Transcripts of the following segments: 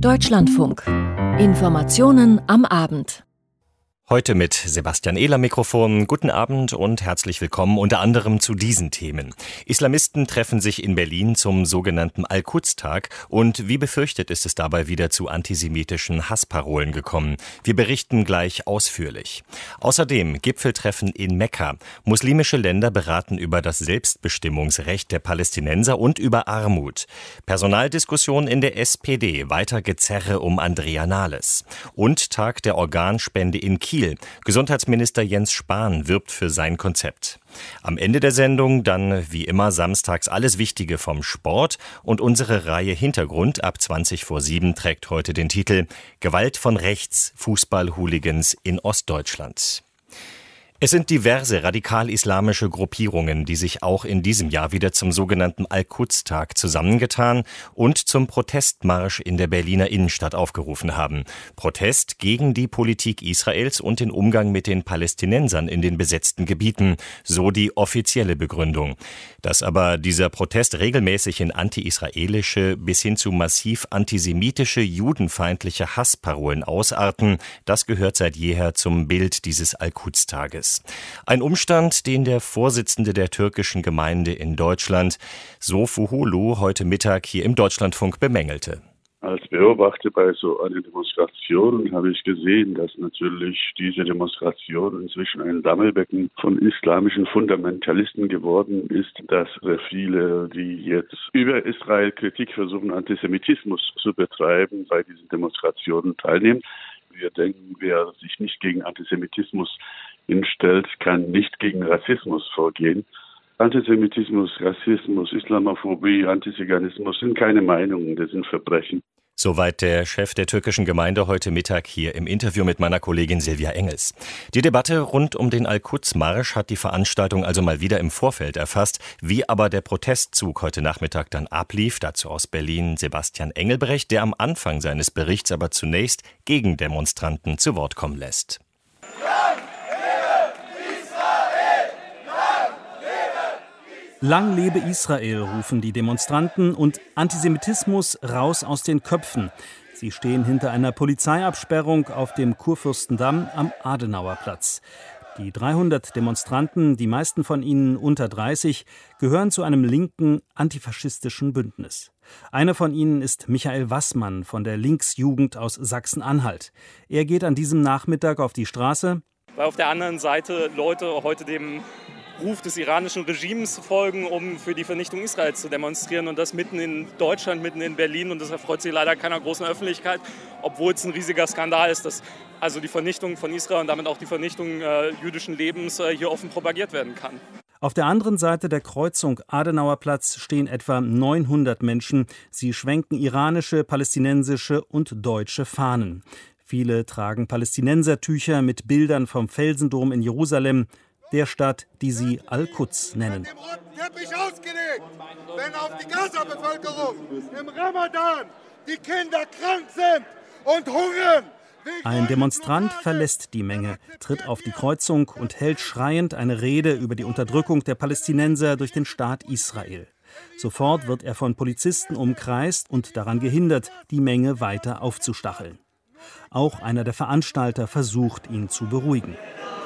Deutschlandfunk. Informationen am Abend. Heute mit Sebastian Ehler Mikrofon. Guten Abend und herzlich willkommen unter anderem zu diesen Themen. Islamisten treffen sich in Berlin zum sogenannten Al-Quds-Tag und wie befürchtet ist es dabei wieder zu antisemitischen Hassparolen gekommen. Wir berichten gleich ausführlich. Außerdem Gipfeltreffen in Mekka. Muslimische Länder beraten über das Selbstbestimmungsrecht der Palästinenser und über Armut. Personaldiskussion in der SPD, weiter Gezerre um Andrea Nahles. Und Tag der Organspende in Kiel. Gesundheitsminister Jens Spahn wirbt für sein Konzept. Am Ende der Sendung dann wie immer samstags alles Wichtige vom Sport und unsere Reihe Hintergrund ab 7:20 trägt heute den Titel Gewalt von rechts, Fußball-Hooligans in Ostdeutschland. Es sind diverse radikal-islamische Gruppierungen, die sich auch in diesem Jahr wieder zum sogenannten Al-Quds-Tag zusammengetan und zum Protestmarsch in der Berliner Innenstadt aufgerufen haben. Protest gegen die Politik Israels und den Umgang mit den Palästinensern in den besetzten Gebieten, so die offizielle Begründung. Dass aber dieser Protest regelmäßig in anti-israelische bis hin zu massiv antisemitische, judenfeindliche Hassparolen ausarten, das gehört seit jeher zum Bild dieses Al-Quds-Tages. Ein Umstand, den der Vorsitzende der türkischen Gemeinde in Deutschland, Sofuhulu, heute Mittag hier im Deutschlandfunk bemängelte. Als Beobachter bei so einer Demonstration habe ich gesehen, dass natürlich diese Demonstration inzwischen ein Sammelbecken von islamischen Fundamentalisten geworden ist, dass viele, die jetzt über Israel Kritik versuchen, Antisemitismus zu betreiben, bei diesen Demonstrationen teilnehmen. Wir denken, wer sich nicht gegen Antisemitismus hinstellt, kann nicht gegen Rassismus vorgehen. Antisemitismus, Rassismus, Islamophobie, Antiziganismus sind keine Meinungen, das sind Verbrechen. Soweit der Chef der türkischen Gemeinde heute Mittag hier im Interview mit meiner Kollegin Silvia Engels. Die Debatte rund um den Al-Quds-Marsch hat die Veranstaltung also mal wieder im Vorfeld erfasst. Wie aber der Protestzug heute Nachmittag dann ablief, dazu aus Berlin Sebastian Engelbrecht, der am Anfang seines Berichts aber zunächst Gegendemonstranten zu Wort kommen lässt. Lang lebe Israel, rufen die Demonstranten, und Antisemitismus raus aus den Köpfen. Sie stehen hinter einer Polizeiabsperrung auf dem Kurfürstendamm am Adenauerplatz. Die 300 Demonstranten, die meisten von ihnen unter 30, gehören zu einem linken antifaschistischen Bündnis. Einer von ihnen ist Michael Waßmann von der Linksjugend aus Sachsen-Anhalt. Er geht an diesem Nachmittag auf die Straße, weil auf der anderen Seite Leute heute dem Ruf des iranischen Regimes folgen, um für die Vernichtung Israels zu demonstrieren, und das mitten in Deutschland, mitten in Berlin, und das erfreut sich leider keiner großen Öffentlichkeit, obwohl es ein riesiger Skandal ist, dass also die Vernichtung von Israel und damit auch die Vernichtung jüdischen Lebens hier offen propagiert werden kann. Auf der anderen Seite der Kreuzung Adenauerplatz stehen etwa 900 Menschen. Sie schwenken iranische, palästinensische und deutsche Fahnen. Viele tragen Palästinensertücher mit Bildern vom Felsendom in Jerusalem, der Stadt, die sie Al-Quds nennen. Teppich ausgelegt, wenn auf die Gaza-Bevölkerung im Ramadan die Kinder krank sind und hungern. Ein Demonstrant verlässt die Menge, tritt auf die Kreuzung und hält schreiend eine Rede über die Unterdrückung der Palästinenser durch den Staat Israel. Sofort wird er von Polizisten umkreist und daran gehindert, die Menge weiter aufzustacheln. Auch einer der Veranstalter versucht, ihn zu beruhigen.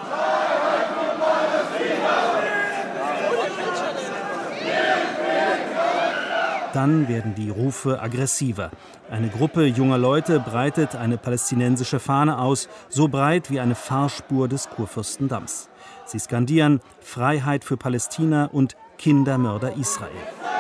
Dann werden die Rufe aggressiver. Eine Gruppe junger Leute breitet eine palästinensische Fahne aus, so breit wie eine Fahrspur des Kurfürstendamms. Sie skandieren Freiheit für Palästina und Kindermörder Israel.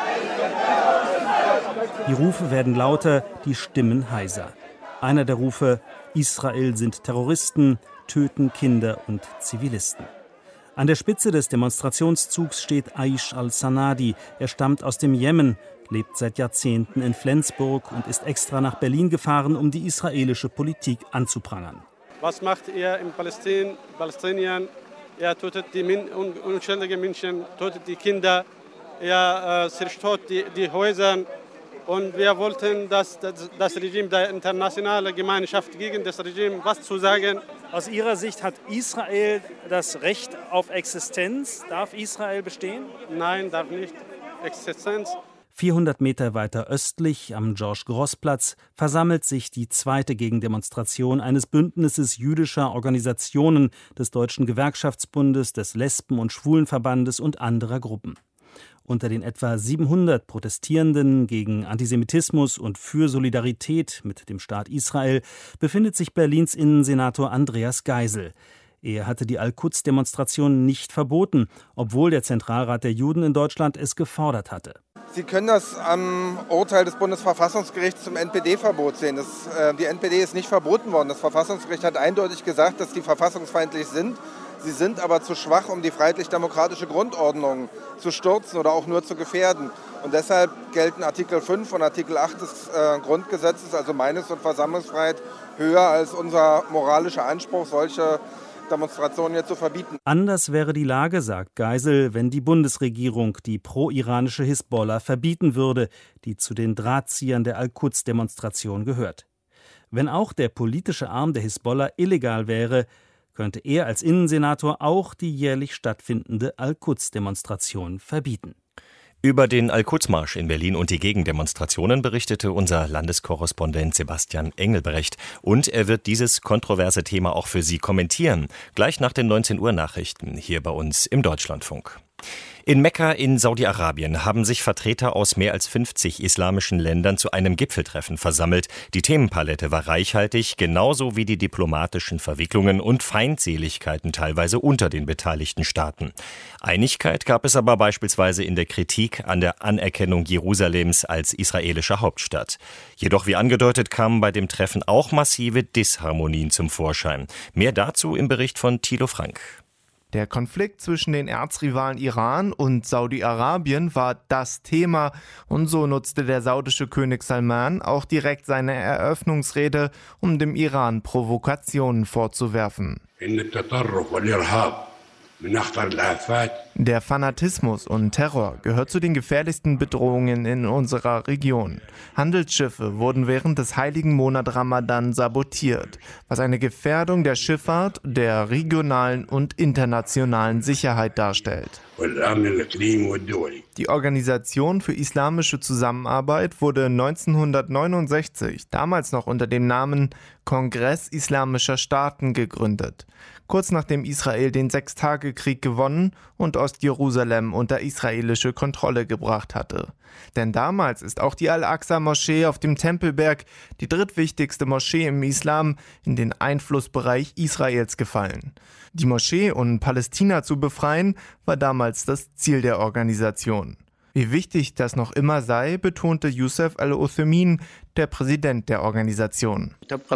Die Rufe werden lauter, die Stimmen heiser. Einer der Rufe: Israel sind Terroristen, töten Kinder und Zivilisten. An der Spitze des Demonstrationszugs steht Aish al-Sanadi. Er stammt aus dem Jemen, lebt seit Jahrzehnten in Flensburg und ist extra nach Berlin gefahren, um die israelische Politik anzuprangern. Was macht er in Palästinien? Er tötet die unschuldigen Menschen, tötet die Kinder, er zerstört die Häuser. Und wir wollten, dass das Regime, der internationale Gemeinschaft gegen das Regime was zu sagen. Aus Ihrer Sicht hat Israel das Recht auf Existenz? Darf Israel bestehen? Nein, darf nicht. Existenz. 400 Meter weiter östlich am Georges-Gross-Platz versammelt sich die zweite Gegendemonstration eines Bündnisses jüdischer Organisationen des Deutschen Gewerkschaftsbundes, des Lesben- und Schwulenverbandes und anderer Gruppen. Unter den etwa 700 Protestierenden gegen Antisemitismus und für Solidarität mit dem Staat Israel befindet sich Berlins Innensenator Andreas Geisel. Er hatte die Al-Quds-Demonstration nicht verboten, obwohl der Zentralrat der Juden in Deutschland es gefordert hatte. Sie können das am Urteil des Bundesverfassungsgerichts zum NPD-Verbot sehen. Die NPD ist nicht verboten worden. Das Verfassungsgericht hat eindeutig gesagt, dass die verfassungsfeindlich sind. Sie sind aber zu schwach, um die freiheitlich-demokratische Grundordnung zu stürzen oder auch nur zu gefährden. Und deshalb gelten Artikel 5 und Artikel 8 des Grundgesetzes, also Meinungs- und Versammlungsfreiheit, höher als unser moralischer Anspruch, solche Demonstrationen jetzt zu verbieten. Anders wäre die Lage, sagt Geisel, wenn die Bundesregierung die pro-iranische Hisbollah verbieten würde, die zu den Drahtziehern der Al-Quds-Demonstration gehört. Wenn auch der politische Arm der Hisbollah illegal wäre, könnte er als Innensenator auch die jährlich stattfindende Al-Quds-Demonstration verbieten. Über den Al-Quds-Marsch in Berlin und die Gegendemonstrationen berichtete unser Landeskorrespondent Sebastian Engelbrecht. Und er wird dieses kontroverse Thema auch für Sie kommentieren, gleich nach den 19 Uhr Nachrichten hier bei uns im Deutschlandfunk. In Mekka in Saudi-Arabien haben sich Vertreter aus mehr als 50 islamischen Ländern zu einem Gipfeltreffen versammelt. Die Themenpalette war reichhaltig, genauso wie die diplomatischen Verwicklungen und Feindseligkeiten teilweise unter den beteiligten Staaten. Einigkeit gab es aber beispielsweise in der Kritik an der Anerkennung Jerusalems als israelischer Hauptstadt. Jedoch, wie angedeutet, kamen bei dem Treffen auch massive Disharmonien zum Vorschein. Mehr dazu im Bericht von Thilo Frank. Der Konflikt zwischen den Erzrivalen Iran und Saudi-Arabien war das Thema und so nutzte der saudische König Salman auch direkt seine Eröffnungsrede, um dem Iran Provokationen vorzuwerfen. Der Fanatismus und Terror gehört zu den gefährlichsten Bedrohungen in unserer Region. Handelsschiffe wurden während des heiligen Monats Ramadan sabotiert, was eine Gefährdung der Schifffahrt, der regionalen und internationalen Sicherheit darstellt. Die Organisation für islamische Zusammenarbeit wurde 1969, damals noch unter dem Namen Kongress Islamischer Staaten, gegründet. Kurz nachdem Israel den Sechstagekrieg gewonnen und Ostjerusalem unter israelische Kontrolle gebracht hatte. Denn damals ist auch die Al-Aqsa-Moschee auf dem Tempelberg, die drittwichtigste Moschee im Islam, in den Einflussbereich Israels gefallen. Die Moschee und Palästina zu befreien, war damals das Ziel der Organisation. Wie wichtig das noch immer sei, betonte Youssef Al-Uthaymin, der Präsident der Organisation.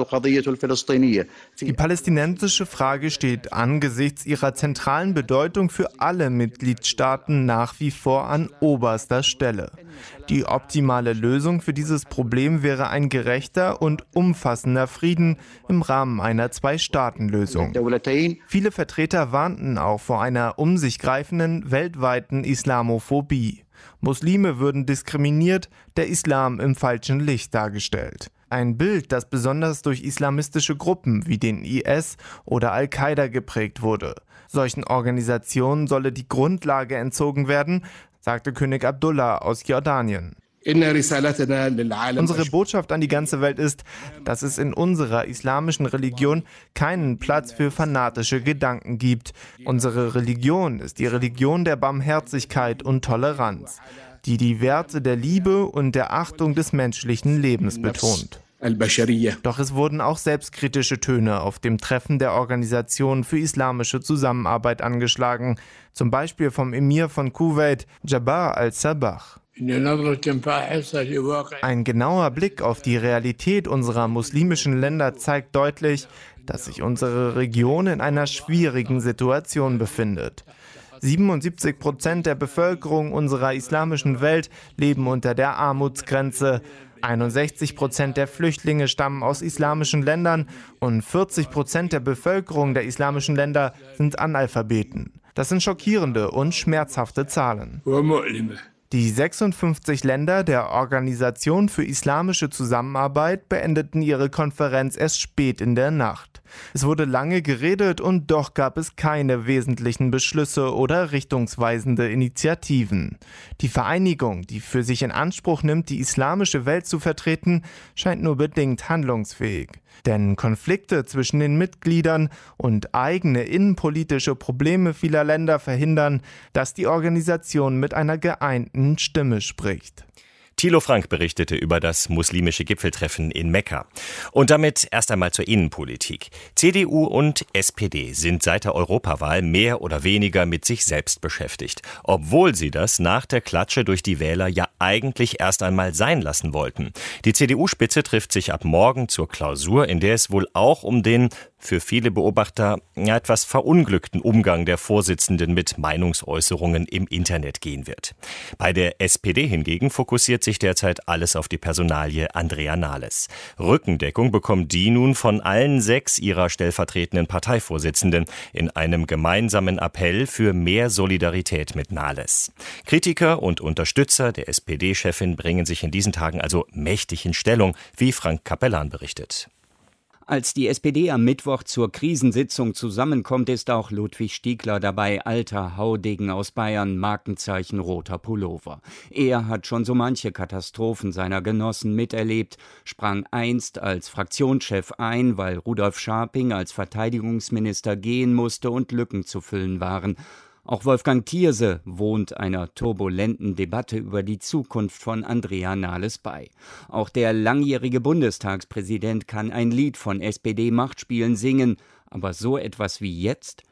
Die palästinensische Frage steht angesichts ihrer zentralen Bedeutung für alle Mitgliedstaaten nach wie vor an oberster Stelle. Die optimale Lösung für dieses Problem wäre ein gerechter und umfassender Frieden im Rahmen einer Zwei-Staaten-Lösung. Viele Vertreter warnten auch vor einer um sich greifenden weltweiten Islamophobie. Muslime würden diskriminiert, der Islam im falschen Licht dargestellt. Ein Bild, das besonders durch islamistische Gruppen wie den IS oder Al-Qaida geprägt wurde. Solchen Organisationen solle die Grundlage entzogen werden, sagte König Abdullah aus Jordanien. Unsere Botschaft an die ganze Welt ist, dass es in unserer islamischen Religion keinen Platz für fanatische Gedanken gibt. Unsere Religion ist die Religion der Barmherzigkeit und Toleranz, die die Werte der Liebe und der Achtung des menschlichen Lebens betont. Doch es wurden auch selbstkritische Töne auf dem Treffen der Organisation für islamische Zusammenarbeit angeschlagen, zum Beispiel vom Emir von Kuwait, Jabbar al-Sabah. Ein genauer Blick auf die Realität unserer muslimischen Länder zeigt deutlich, dass sich unsere Region in einer schwierigen Situation befindet. 77% der Bevölkerung unserer islamischen Welt leben unter der Armutsgrenze. 61% der Flüchtlinge stammen aus islamischen Ländern und 40% der Bevölkerung der islamischen Länder sind Analphabeten. Das sind schockierende und schmerzhafte Zahlen. Die 56 Länder der Organisation für Islamische Zusammenarbeit beendeten ihre Konferenz erst spät in der Nacht. Es wurde lange geredet und doch gab es keine wesentlichen Beschlüsse oder richtungsweisende Initiativen. Die Vereinigung, die für sich in Anspruch nimmt, die islamische Welt zu vertreten, scheint nur bedingt handlungsfähig. Denn Konflikte zwischen den Mitgliedern und eigene innenpolitische Probleme vieler Länder verhindern, dass die Organisation mit einer geeinten Stimme spricht. Thilo Frank berichtete über das muslimische Gipfeltreffen in Mekka. Und damit erst einmal zur Innenpolitik. CDU und SPD sind seit der Europawahl mehr oder weniger mit sich selbst beschäftigt, obwohl sie das nach der Klatsche durch die Wähler ja eigentlich erst einmal sein lassen wollten. Die CDU-Spitze trifft sich ab morgen zur Klausur, in der es wohl auch um den für viele Beobachter etwas verunglückten Umgang der Vorsitzenden mit Meinungsäußerungen im Internet gehen wird. Bei der SPD hingegen fokussiert sich derzeit alles auf die Personalie Andrea Nahles. Rückendeckung bekommt die nun von allen 6 ihrer stellvertretenden Parteivorsitzenden in einem gemeinsamen Appell für mehr Solidarität mit Nahles. Kritiker und Unterstützer der SPD-Chefin bringen sich in diesen Tagen also mächtig in Stellung, wie Frank Capellan berichtet. Als die SPD am Mittwoch zur Krisensitzung zusammenkommt, ist auch Ludwig Stiegler dabei, alter Haudegen aus Bayern, Markenzeichen roter Pullover. Er hat schon so manche Katastrophen seiner Genossen miterlebt, sprang einst als Fraktionschef ein, weil Rudolf Scharping als Verteidigungsminister gehen musste und Lücken zu füllen waren. Auch Wolfgang Thierse wohnt einer turbulenten Debatte über die Zukunft von Andrea Nahles bei. Auch der langjährige Bundestagspräsident kann ein Lied von SPD-Machtspielen singen, aber so etwas wie jetzt?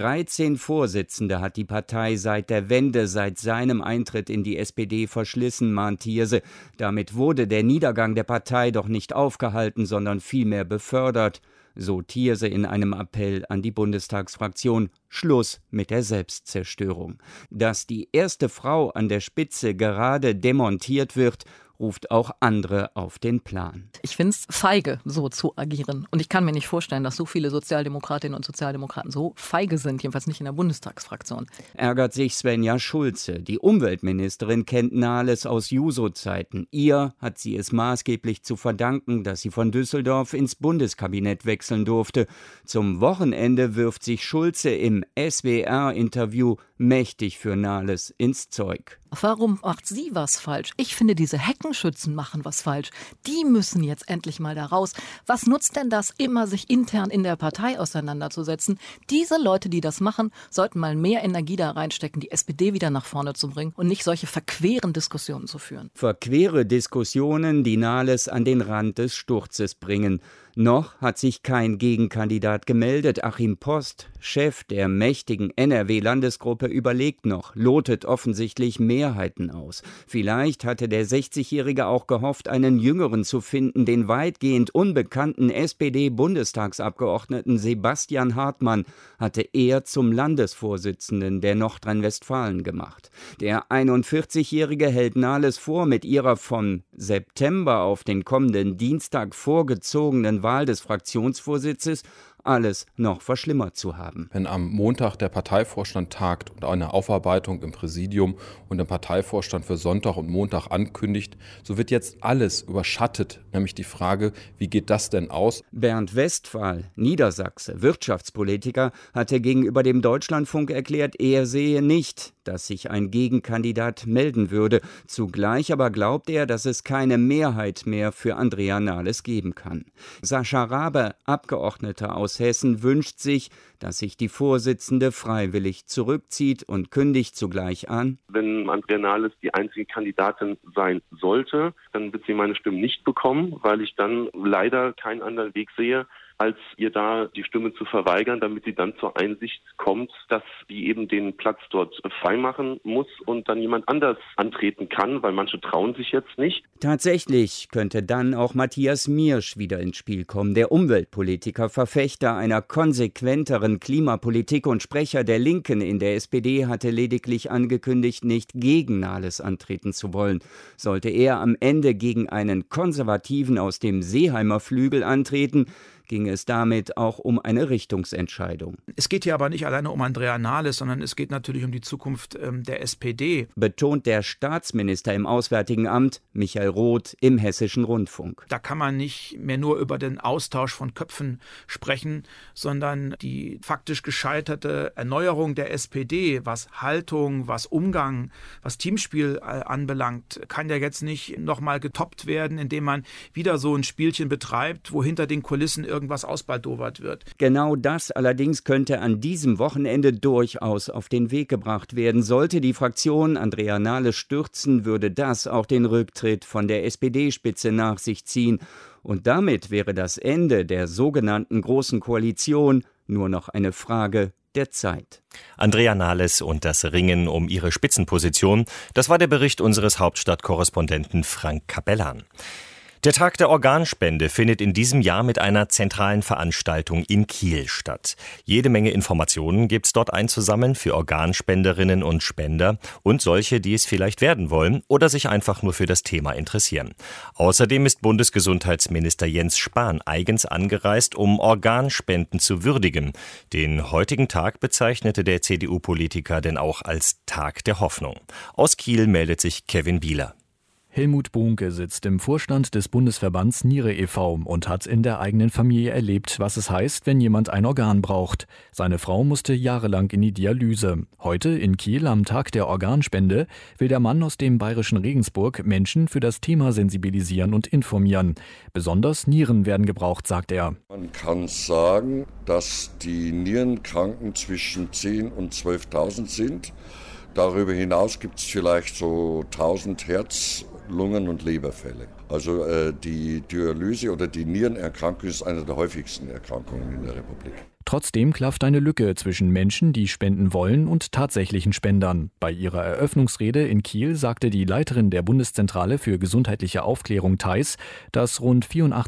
13 Vorsitzende hat die Partei seit der Wende, seit seinem Eintritt in die SPD verschlissen, mahnt Thierse. Damit wurde der Niedergang der Partei doch nicht aufgehalten, sondern vielmehr befördert. So Thierse in einem Appell an die Bundestagsfraktion: Schluss mit der Selbstzerstörung. Dass die erste Frau an der Spitze gerade demontiert wird, ruft auch andere auf den Plan. Ich finde es feige, so zu agieren. Und ich kann mir nicht vorstellen, dass so viele Sozialdemokratinnen und Sozialdemokraten so feige sind, jedenfalls nicht in der Bundestagsfraktion. Ärgert sich Svenja Schulze. Die Umweltministerin kennt Nahles aus Juso-Zeiten. Ihr hat sie es maßgeblich zu verdanken, dass sie von Düsseldorf ins Bundeskabinett wechseln durfte. Zum Wochenende wirft sich Schulze im SWR-Interview mächtig für Nahles ins Zeug. Warum macht sie was falsch? Ich finde, diese Heckenschützen machen was falsch. Die müssen jetzt endlich mal da raus. Was nutzt denn das, immer sich intern in der Partei auseinanderzusetzen? Diese Leute, die das machen, sollten mal mehr Energie da reinstecken, die SPD wieder nach vorne zu bringen und nicht solche verqueren Diskussionen zu führen. Verquere Diskussionen, die Nahles an den Rand des Sturzes bringen. Noch hat sich kein Gegenkandidat gemeldet. Achim Post, Chef der mächtigen NRW-Landesgruppe, überlegt noch, lotet offensichtlich Mehrheiten aus. Vielleicht hatte der 60-Jährige auch gehofft, einen Jüngeren zu finden, den weitgehend unbekannten SPD-Bundestagsabgeordneten Sebastian Hartmann hatte er zum Landesvorsitzenden der Nordrhein-Westfalen gemacht. Der 41-Jährige hält Nahles vor, mit ihrer von September auf den kommenden Dienstag vorgezogenen Wahl des Fraktionsvorsitzes alles noch verschlimmert zu haben. Wenn am Montag der Parteivorstand tagt und eine Aufarbeitung im Präsidium und der Parteivorstand für Sonntag und Montag ankündigt, so wird jetzt alles überschattet, nämlich die Frage, wie geht das denn aus? Bernd Westphal, Niedersachse, Wirtschaftspolitiker, hatte gegenüber dem Deutschlandfunk erklärt, er sehe nicht, dass sich ein Gegenkandidat melden würde. Zugleich aber glaubt er, dass es keine Mehrheit mehr für Andrea Nahles geben kann. Sascha Rabe, Abgeordneter aus Hessen, wünscht sich, dass sich die Vorsitzende freiwillig zurückzieht und kündigt zugleich an: Wenn Andrea Nahles die einzige Kandidatin sein sollte, dann wird sie meine Stimme nicht bekommen, weil ich dann leider keinen anderen Weg sehe, als ihr da die Stimme zu verweigern, damit sie dann zur Einsicht kommt, dass sie eben den Platz dort freimachen muss und dann jemand anders antreten kann, weil manche trauen sich jetzt nicht. Tatsächlich könnte dann auch Matthias Miersch wieder ins Spiel kommen. Der Umweltpolitiker, Verfechter einer konsequenteren Klimapolitik und Sprecher der Linken in der SPD, hatte lediglich angekündigt, nicht gegen Nahles antreten zu wollen. Sollte er am Ende gegen einen Konservativen aus dem Seeheimer Flügel antreten, ging es damit auch um eine Richtungsentscheidung. Es geht hier aber nicht alleine um Andrea Nahles, sondern es geht natürlich um die Zukunft der SPD. Betont der Staatsminister im Auswärtigen Amt, Michael Roth, im Hessischen Rundfunk. Da kann man nicht mehr nur über den Austausch von Köpfen sprechen, sondern die faktisch gescheiterte Erneuerung der SPD, was Haltung, was Umgang, was Teamspiel anbelangt, kann ja jetzt nicht nochmal getoppt werden, indem man wieder so ein Spielchen betreibt, wo hinter den Kulissen irgendwas ausbaldowert wird. Genau das allerdings könnte an diesem Wochenende durchaus auf den Weg gebracht werden. Sollte die Fraktion Andrea Nahles stürzen, würde das auch den Rücktritt von der SPD-Spitze nach sich ziehen. Und damit wäre das Ende der sogenannten Großen Koalition nur noch eine Frage der Zeit. Andrea Nahles und das Ringen um ihre Spitzenposition, das war der Bericht unseres Hauptstadtkorrespondenten Frank Capellan. Der Tag der Organspende findet in diesem Jahr mit einer zentralen Veranstaltung in Kiel statt. Jede Menge Informationen gibt's dort einzusammeln für Organspenderinnen und Spender und solche, die es vielleicht werden wollen oder sich einfach nur für das Thema interessieren. Außerdem ist Bundesgesundheitsminister Jens Spahn eigens angereist, um Organspenden zu würdigen. Den heutigen Tag bezeichnete der CDU-Politiker denn auch als Tag der Hoffnung. Aus Kiel meldet sich Kevin Bieler. Helmut Bohnke sitzt im Vorstand des Bundesverbands Niere e.V. und hat in der eigenen Familie erlebt, was es heißt, wenn jemand ein Organ braucht. Seine Frau musste jahrelang in die Dialyse. Heute in Kiel am Tag der Organspende will der Mann aus dem bayerischen Regensburg Menschen für das Thema sensibilisieren und informieren. Besonders Nieren werden gebraucht, sagt er. Man kann sagen, dass die Nierenkranken zwischen 10.000 und 12.000 sind. Darüber hinaus gibt es vielleicht so 1.000 Herz-, Lungen- und Leberfälle. Also die Dialyse oder die Nierenerkrankung ist eine der häufigsten Erkrankungen in der Republik. Trotzdem klafft eine Lücke zwischen Menschen, die spenden wollen, und tatsächlichen Spendern. Bei ihrer Eröffnungsrede in Kiel sagte die Leiterin der Bundeszentrale für gesundheitliche Aufklärung Theis, dass rund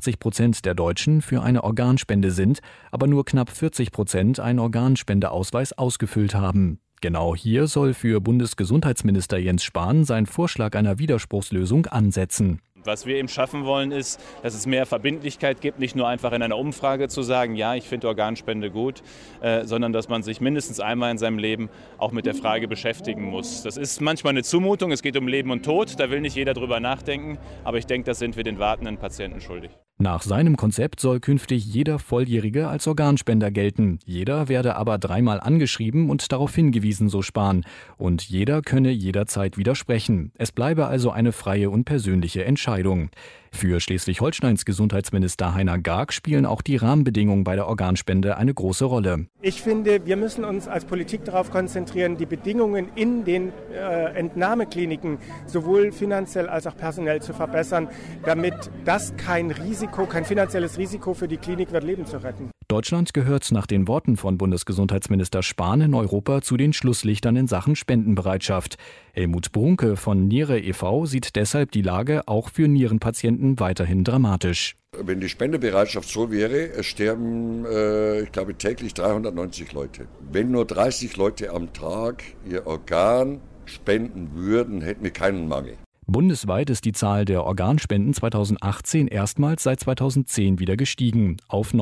84% der Deutschen für eine Organspende sind, aber nur knapp 40% einen Organspendeausweis ausgefüllt haben. Genau hier soll für Bundesgesundheitsminister Jens Spahn sein Vorschlag einer Widerspruchslösung ansetzen. Was wir eben schaffen wollen, ist, dass es mehr Verbindlichkeit gibt, nicht nur einfach in einer Umfrage zu sagen, ja, ich finde Organspende gut, sondern dass man sich mindestens einmal in seinem Leben auch mit der Frage beschäftigen muss. Das ist manchmal eine Zumutung, es geht um Leben und Tod, da will nicht jeder drüber nachdenken, aber ich denke, das sind wir den wartenden Patienten schuldig. Nach seinem Konzept soll künftig jeder Volljährige als Organspender gelten. Jeder werde aber 3-mal angeschrieben und darauf hingewiesen, so Spahn. Und jeder könne jederzeit widersprechen. Es bleibe also eine freie und persönliche Entscheidung. Für Schleswig-Holsteins Gesundheitsminister Heiner Garg spielen auch die Rahmenbedingungen bei der Organspende eine große Rolle. Ich finde, wir müssen uns als Politik darauf konzentrieren, die Bedingungen in den Entnahmekliniken sowohl finanziell als auch personell zu verbessern, damit das kein finanzielles Risiko für die Klinik wird, Leben zu retten. Deutschland gehört nach den Worten von Bundesgesundheitsminister Spahn in Europa zu den Schlusslichtern in Sachen Spendenbereitschaft. Helmut Bohnke von Niere e.V. sieht deshalb die Lage auch für Nierenpatienten weiterhin dramatisch. Wenn die Spendebereitschaft so wäre, es sterben, ich glaube, täglich 390 Leute. Wenn nur 30 Leute am Tag ihr Organ spenden würden, hätten wir keinen Mangel. Bundesweit ist die Zahl der Organspenden 2018 erstmals seit 2010 wieder gestiegen, auf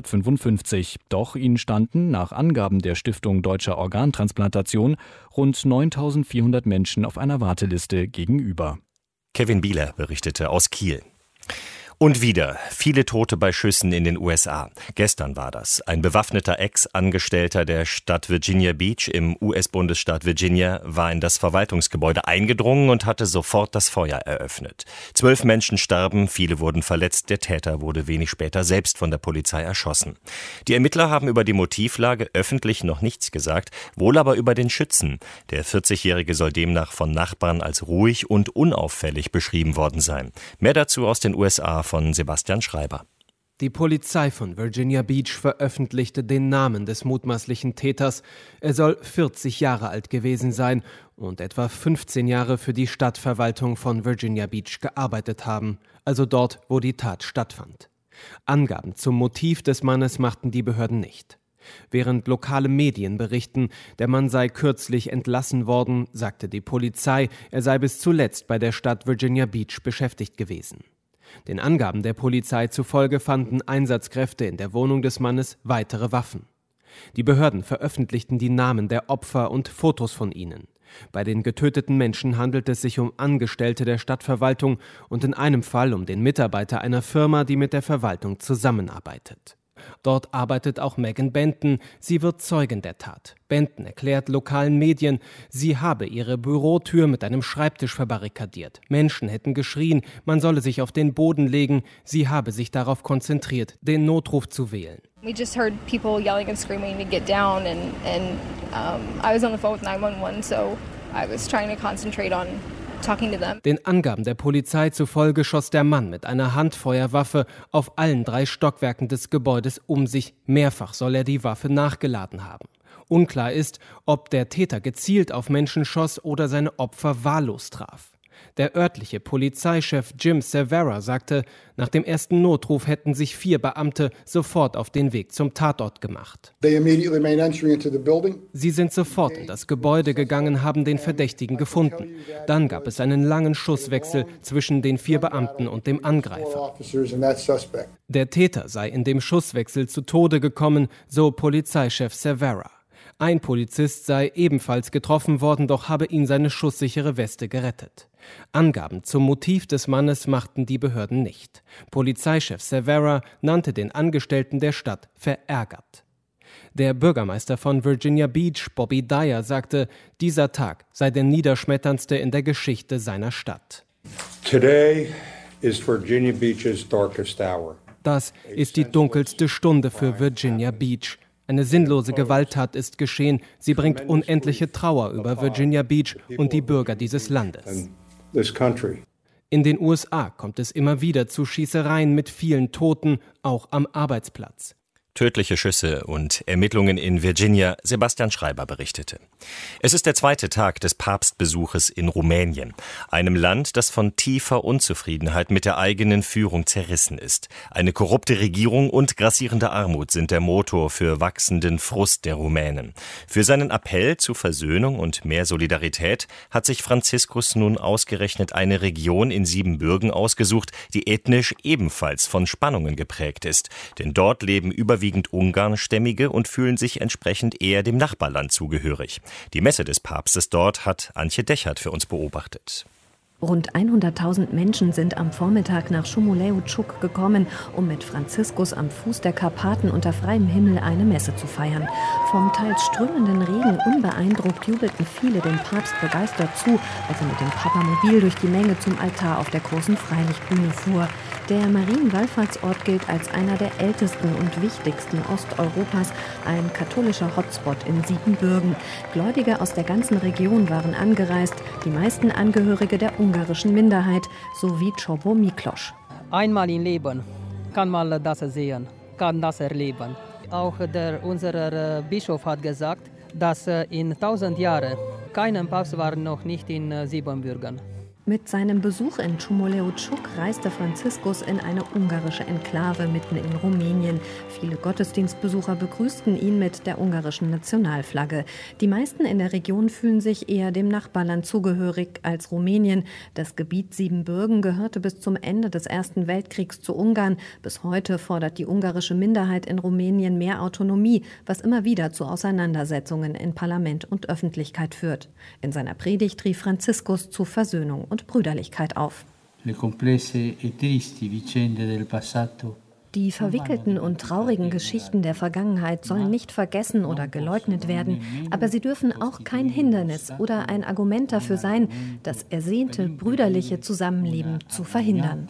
955. Doch ihnen standen nach Angaben der Stiftung Deutscher Organtransplantation rund 9.400 Menschen auf einer Warteliste gegenüber. Kevin Bieler berichtete aus Kiel. Und wieder viele Tote bei Schüssen in den USA. Gestern war das. Ein bewaffneter Ex-Angestellter der Stadt Virginia Beach im US-Bundesstaat Virginia war in das Verwaltungsgebäude eingedrungen und hatte sofort das Feuer eröffnet. 12 Menschen starben, viele wurden verletzt. Der Täter wurde wenig später selbst von der Polizei erschossen. Die Ermittler haben über die Motivlage öffentlich noch nichts gesagt, wohl aber über den Schützen. Der 40-Jährige soll demnach von Nachbarn als ruhig und unauffällig beschrieben worden sein. Mehr dazu aus den USA von Sebastian Schreiber. Die Polizei von Virginia Beach veröffentlichte den Namen des mutmaßlichen Täters. Er soll 40 Jahre alt gewesen sein und etwa 15 Jahre für die Stadtverwaltung von Virginia Beach gearbeitet haben, also dort, wo die Tat stattfand. Angaben zum Motiv des Mannes machten die Behörden nicht. Während lokale Medien berichten, der Mann sei kürzlich entlassen worden, sagte die Polizei, er sei bis zuletzt bei der Stadt Virginia Beach beschäftigt gewesen. Den Angaben der Polizei zufolge fanden Einsatzkräfte in der Wohnung des Mannes weitere Waffen. Die Behörden veröffentlichten die Namen der Opfer und Fotos von ihnen. Bei den getöteten Menschen handelt es sich um Angestellte der Stadtverwaltung und in einem Fall um den Mitarbeiter einer Firma, die mit der Verwaltung zusammenarbeitet. Dort arbeitet auch Megan Benton. Sie wird Zeugin der Tat. Benton erklärt lokalen Medien, sie habe ihre Bürotür mit einem Schreibtisch verbarrikadiert. Menschen hätten geschrien, man solle sich auf den Boden legen. Sie habe sich darauf konzentriert, den Notruf zu wählen. We just heard people yelling and screaming to get down, and I was on the phone with 911, so I was trying to concentrate on talking to them. Den Angaben der Polizei zufolge schoss der Mann mit einer Handfeuerwaffe auf allen 3 Stockwerken des Gebäudes um sich. Mehrfach soll er die Waffe nachgeladen haben. Unklar ist, ob der Täter gezielt auf Menschen schoss oder seine Opfer wahllos traf. Der örtliche Polizeichef Jim Cervera sagte, nach dem ersten Notruf hätten sich 4 Beamte sofort auf den Weg zum Tatort gemacht. Sie sind sofort in das Gebäude gegangen, haben den Verdächtigen gefunden. Dann gab es einen langen Schusswechsel zwischen den 4 Beamten und dem Angreifer. Der Täter sei in dem Schusswechsel zu Tode gekommen, so Polizeichef Cervera. Ein Polizist sei ebenfalls getroffen worden, doch habe ihn seine schusssichere Weste gerettet. Angaben zum Motiv des Mannes machten die Behörden nicht. Polizeichef Cervera nannte den Angestellten der Stadt verärgert. Der Bürgermeister von Virginia Beach, Bobby Dyer, sagte, dieser Tag sei der niederschmetterndste in der Geschichte seiner Stadt. Today is Virginia Beach's darkest hour. Das ist die dunkelste Stunde für Virginia Beach. Eine sinnlose Gewalttat ist geschehen. Sie bringt unendliche Trauer über Virginia Beach und die Bürger dieses Landes. In den USA kommt es immer wieder zu Schießereien mit vielen Toten, auch am Arbeitsplatz. Tödliche Schüsse und Ermittlungen in Virginia, Sebastian Schreiber berichtete. Es ist der 2. Tag des Papstbesuches in Rumänien, einem Land, das von tiefer Unzufriedenheit mit der eigenen Führung zerrissen ist. Eine korrupte Regierung und grassierende Armut sind der Motor für wachsenden Frust der Rumänen. Für seinen Appell zu Versöhnung und mehr Solidarität hat sich Franziskus nun ausgerechnet eine Region in Siebenbürgen ausgesucht, die ethnisch ebenfalls von Spannungen geprägt ist. Denn dort leben überwiegend Ungarnstämmige und fühlen sich entsprechend eher dem Nachbarland zugehörig. Die Messe des Papstes dort hat Antje Dechert für uns beobachtet. Rund 100.000 Menschen sind am Vormittag nach Szumuleu-Ciuc gekommen, um mit Franziskus am Fuß der Karpaten unter freiem Himmel eine Messe zu feiern. Vom teils strömenden Regen unbeeindruckt jubelten viele dem Papst begeistert zu, als er mit dem Papamobil durch die Menge zum Altar auf der großen Freilichtbühne fuhr. Der Marienwallfahrtsort gilt als einer der ältesten und wichtigsten Osteuropas, ein katholischer Hotspot in Siebenbürgen. Gläubige aus der ganzen Region waren angereist, die meisten Angehörige der ungarischen Minderheit, sowie Csobo Miklós. Einmal im Leben kann man das sehen, kann das erleben. Auch unser Bischof hat gesagt, dass in 1000 Jahren kein Papst war noch nicht in Siebenbürgen. Mit seinem Besuch in Szumuleu-Ciuc reiste Franziskus in eine ungarische Enklave mitten in Rumänien. Viele Gottesdienstbesucher begrüßten ihn mit der ungarischen Nationalflagge. Die meisten in der Region fühlen sich eher dem Nachbarland zugehörig als Rumänien. Das Gebiet Siebenbürgen gehörte bis zum Ende des Ersten Weltkriegs zu Ungarn. Bis heute fordert die ungarische Minderheit in Rumänien mehr Autonomie, was immer wieder zu Auseinandersetzungen in Parlament und Öffentlichkeit führt. In seiner Predigt rief Franziskus zu Versöhnung und Brüderlichkeit auf. Die verwickelten und traurigen Geschichten der Vergangenheit sollen nicht vergessen oder geleugnet werden, aber sie dürfen auch kein Hindernis oder ein Argument dafür sein, das ersehnte brüderliche Zusammenleben zu verhindern.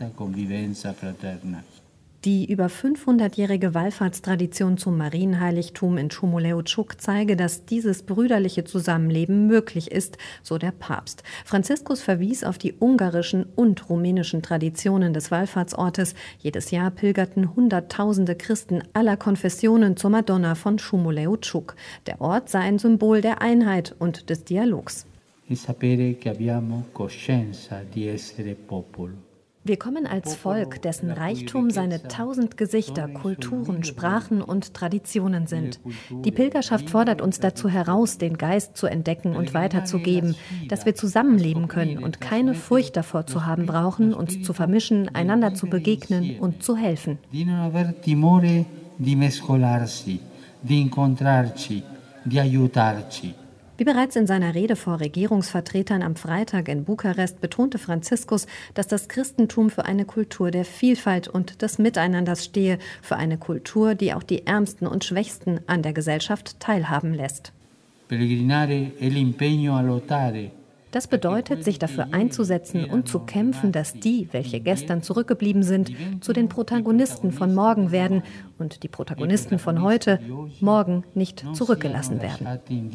Die über 500-jährige Wallfahrtstradition zum Marienheiligtum in Szumuleu-Ciuc zeige, dass dieses brüderliche Zusammenleben möglich ist, so der Papst. Franziskus verwies auf die ungarischen und rumänischen Traditionen des Wallfahrtsortes. Jedes Jahr pilgerten Hunderttausende Christen aller Konfessionen zur Madonna von Szumuleu-Ciuc. Der Ort sei ein Symbol der Einheit und des Dialogs. Wir kommen als Volk, dessen Reichtum seine 1000 Gesichter, Kulturen, Sprachen und Traditionen sind. Die Pilgerschaft fordert uns dazu heraus, den Geist zu entdecken und weiterzugeben, dass wir zusammenleben können und keine Furcht davor zu haben brauchen, uns zu vermischen, einander zu begegnen und zu helfen. Di non aver timore di mescolarsi, di incontrarci, di aiutarci. Wie bereits in seiner Rede vor Regierungsvertretern am Freitag in Bukarest betonte Franziskus, dass das Christentum für eine Kultur der Vielfalt und des Miteinanders stehe, für eine Kultur, die auch die Ärmsten und Schwächsten an der Gesellschaft teilhaben lässt. Peregrinare è l'impegno a lottare. Das bedeutet, sich dafür einzusetzen und zu kämpfen, dass die, welche gestern zurückgeblieben sind, zu den Protagonisten von morgen werden und die Protagonisten von heute morgen nicht zurückgelassen werden.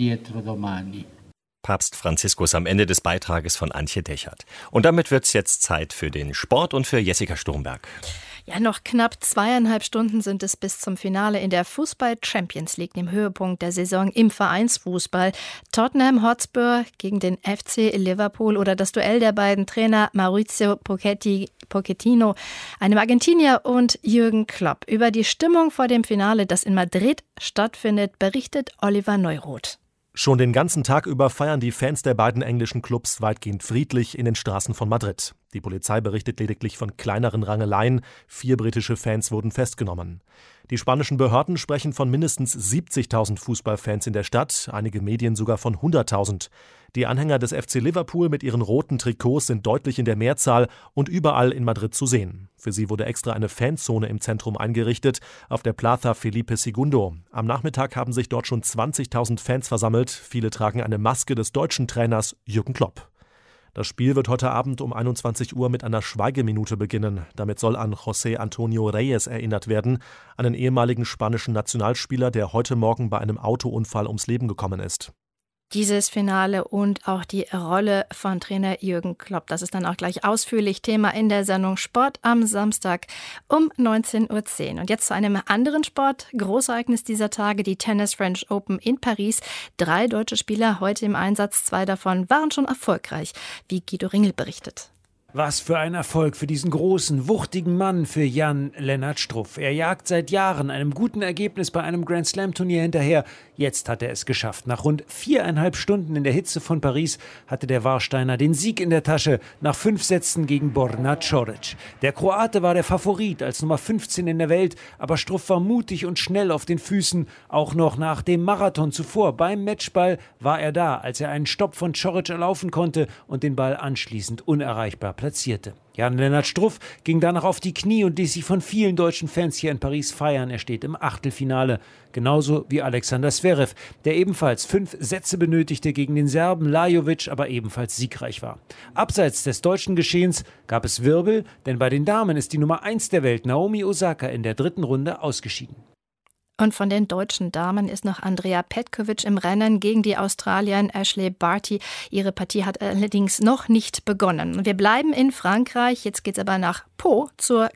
Papst Franziskus am Ende des Beitrages von Antje Dechert. Und damit wird es jetzt Zeit für den Sport und für Jessica Sturmberg. Ja, noch knapp 2,5 Stunden sind es bis zum Finale in der Fußball-Champions League, dem Höhepunkt der Saison im Vereinsfußball. Tottenham Hotspur gegen den FC Liverpool oder das Duell der beiden Trainer Maurizio Pochettino, einem Argentinier, und Jürgen Klopp. Über die Stimmung vor dem Finale, das in Madrid stattfindet, berichtet Oliver Neuroth. Schon den ganzen Tag über feiern die Fans der beiden englischen Clubs weitgehend friedlich in den Straßen von Madrid. Die Polizei berichtet lediglich von kleineren Rangeleien. 4 britische Fans wurden festgenommen. Die spanischen Behörden sprechen von mindestens 70.000 Fußballfans in der Stadt, einige Medien sogar von 100.000. Die Anhänger des FC Liverpool mit ihren roten Trikots sind deutlich in der Mehrzahl und überall in Madrid zu sehen. Für sie wurde extra eine Fanzone im Zentrum eingerichtet, auf der Plaza Felipe II. Am Nachmittag haben sich dort schon 20.000 Fans versammelt. Viele tragen eine Maske des deutschen Trainers Jürgen Klopp. Das Spiel wird heute Abend um 21 Uhr mit einer Schweigeminute beginnen. Damit soll an José Antonio Reyes erinnert werden, einen ehemaligen spanischen Nationalspieler, der heute Morgen bei einem Autounfall ums Leben gekommen ist. Dieses Finale und auch die Rolle von Trainer Jürgen Klopp, das ist dann auch gleich ausführlich Thema in der Sendung Sport am Samstag um 19.10 Uhr. Und jetzt zu einem anderen Sport, Großereignis dieser Tage, die Tennis French Open in Paris. 3 deutsche Spieler heute im Einsatz, 2 davon waren schon erfolgreich, wie Guido Ringel berichtet. Was für ein Erfolg für diesen großen, wuchtigen Mann, für Jan-Lennart Struff. Er jagt seit Jahren einem guten Ergebnis bei einem Grand-Slam-Turnier hinterher. Jetzt hat er es geschafft. Nach rund 4,5 Stunden in der Hitze von Paris hatte der Warsteiner den Sieg in der Tasche nach 5 Sätzen gegen Borna Coric. Der Kroate war der Favorit als Nummer 15 in der Welt, aber Struff war mutig und schnell auf den Füßen. Auch noch nach dem Marathon zuvor beim Matchball war er da, als er einen Stopp von Coric erlaufen konnte und den Ball anschließend unerreichbar platzierte. Jan-Lennart Struff ging danach auf die Knie und ließ sich von vielen deutschen Fans hier in Paris feiern. Er steht im Achtelfinale. Genauso wie Alexander Zverev, der ebenfalls 5 Sätze benötigte gegen den Serben Lajovic, aber ebenfalls siegreich war. Abseits des deutschen Geschehens gab es Wirbel, denn bei den Damen ist die Nummer 1 der Welt, Naomi Osaka, in der 3. Runde ausgeschieden. Und von den deutschen Damen ist noch Andrea Petkovic im Rennen gegen die Australierin Ashley Barty. Ihre Partie hat allerdings noch nicht begonnen. Wir bleiben in Frankreich. Jetzt geht es aber nach Po zur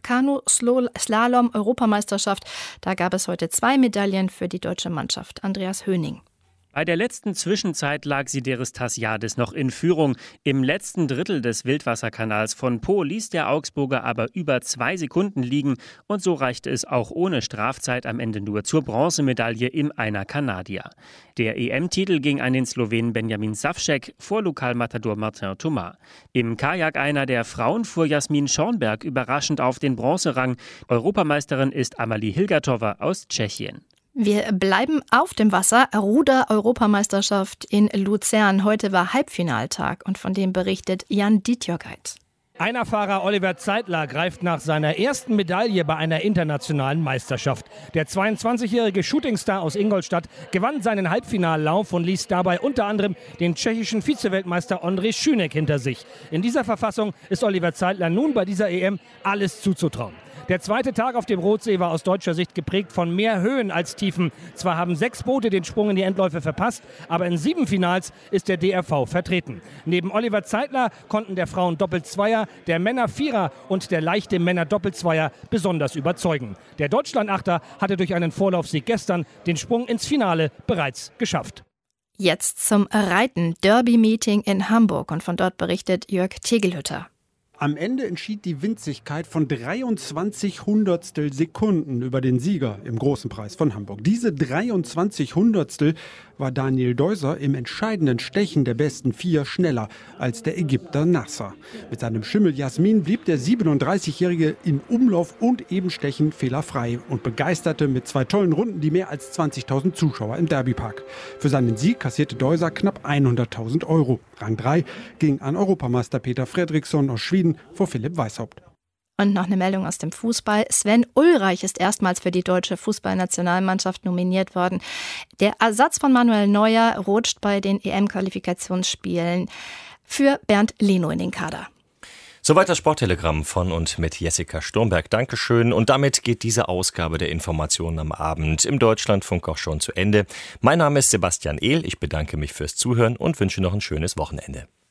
Kanu-Slalom-Europameisterschaft. Da gab es heute 2 Medaillen für die deutsche Mannschaft. Andreas Höning. Bei der letzten Zwischenzeit lag Sideris Tassiadis noch in Führung. Im letzten Drittel des Wildwasserkanals von Po ließ der Augsburger aber über 2 Sekunden liegen. Und so reichte es auch ohne Strafzeit am Ende nur zur Bronzemedaille im Einer Kanadier. Der EM-Titel ging an den Slowenen Benjamin Savcek vor Lokalmatador Martin Thomas. Im Kajak-Einer der Frauen fuhr Jasmin Schornberg überraschend auf den Bronzerang. Europameisterin ist Amalie Hilgertova aus Tschechien. Wir bleiben auf dem Wasser. Ruder-Europameisterschaft in Luzern. Heute war Halbfinaltag und von dem berichtet Jan Dietjörgeit. Einer Fahrer, Oliver Zeitler, greift nach seiner ersten Medaille bei einer internationalen Meisterschaft. Der 22-jährige Shootingstar aus Ingolstadt gewann seinen Halbfinallauf und ließ dabei unter anderem den tschechischen Vizeweltmeister Ondřej Schünek hinter sich. In dieser Verfassung ist Oliver Zeitler nun bei dieser EM alles zuzutrauen. Der zweite Tag auf dem Rotsee war aus deutscher Sicht geprägt von mehr Höhen als Tiefen. Zwar haben 6 Boote den Sprung in die Endläufe verpasst, aber in 7 Finals ist der DRV vertreten. Neben Oliver Zeitler konnten der Frauen Doppelzweier, der Männer Vierer und der leichte Männer Doppelzweier besonders überzeugen. Der Deutschland-Achter hatte durch einen Vorlaufsieg gestern den Sprung ins Finale bereits geschafft. Jetzt zum Reiten. Derby-Meeting in Hamburg und von dort berichtet Jörg Tegelhütter. Am Ende entschied die Winzigkeit von 23 Hundertstel Sekunden über den Sieger im Großen Preis von Hamburg. Diese 23 Hundertstel war Daniel Deuser im entscheidenden Stechen der besten 4 schneller als der Ägypter Nasser. Mit seinem Schimmel Jasmin blieb der 37-Jährige in Umlauf und Ebenstechen fehlerfrei und begeisterte mit 2 tollen Runden die mehr als 20.000 Zuschauer im Derbypark. Für seinen Sieg kassierte Deuser knapp 100.000 €. Rang 3 ging an Europameister Peter Fredriksson aus Schweden vor Philipp Weishaupt. Und noch eine Meldung aus dem Fußball. Sven Ulreich ist erstmals für die deutsche Fußballnationalmannschaft nominiert worden. Der Ersatz von Manuel Neuer rutscht bei den EM-Qualifikationsspielen für Bernd Leno in den Kader. Soweit das Sporttelegramm von und mit Jessica Sturmberg. Dankeschön. Und damit geht diese Ausgabe der Informationen am Abend im Deutschlandfunk auch schon zu Ende. Mein Name ist Sebastian Ehl. Ich bedanke mich fürs Zuhören und wünsche noch ein schönes Wochenende.